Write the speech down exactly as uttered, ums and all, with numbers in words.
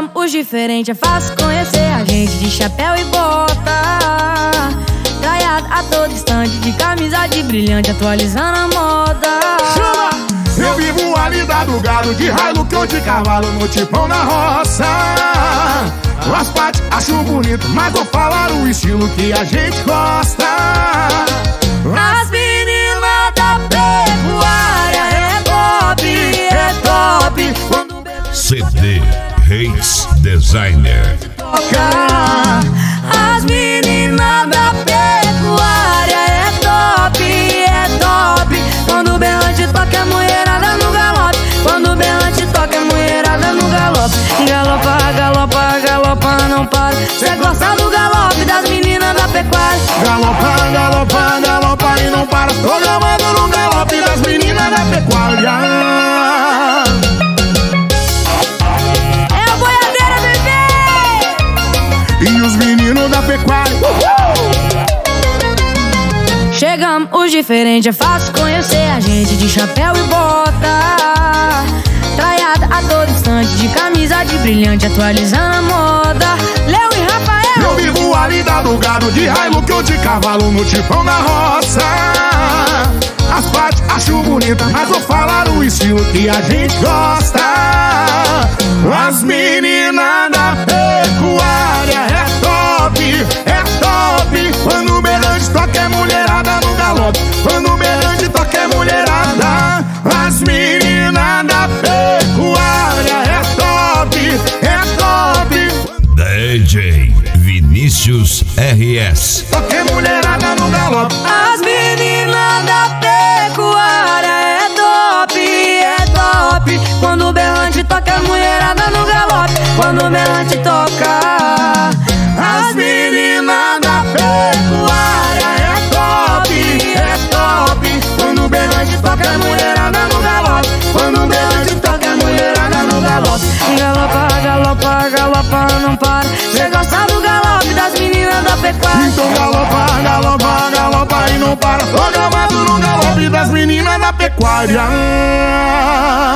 Chegamos diferente, é fácil conhecer a gente de chapéu e bota, traiado a todo instante, de camisa de brilhante, atualizando a moda. Chama! Eu vivo ali da do gado, de Hilux ou de cavalo, no tipão na roça. As partes acho bonito, mas vou falar o estilo que a gente gosta. As meninas da pecuária é top, é top. Quando C D Reis Designer. As meninas da pecuária é top, é top. Quando o berrante toca é mulherada no galope. Quando o berrante toca é mulherada no galope. Galopa, galopa, galopa, não para. Cê gosta do galope das meninas da pecuária. Galopa, galopa, galopa e não para. Tô gravando no galope das meninas da pecuária. É a boiadeira, bebê! E os meninos da pecuária. Chegamos diferente, é fácil conhecer a gente de chapéu e bota, traiada a todo instante, de camisa de brilhante, atualizando a moda. Léo e Rafael. Eu vivo ali da do gado, de Hilux ou de cavalo, no tipão da roça. As partes acho bonita, mas vou falar o estilo que a gente gosta. As meninas da pecuária é top, é top. Quando o berrante toca é mulherada no galope. Quando o berrante toca é mulherada. As meninas da pecuária é top, é top. D J Vinícius R S. Toca é mulherada no galope. As meninas da pecuária é top, é top. Quando o berrante toca é mulherada no galope. Quando o berrante toca. As meninas da pecuária é top, é top. Quando o berrante toca é mulherada no galope. Quando o berrante toca é mulherada no galope. Galopa, galopa, galopa, não para. Cê gosta do galope das meninas da pecuária. Então galopa, galopa, galopa e não para. Tô gravado no galope das meninas da pecuária.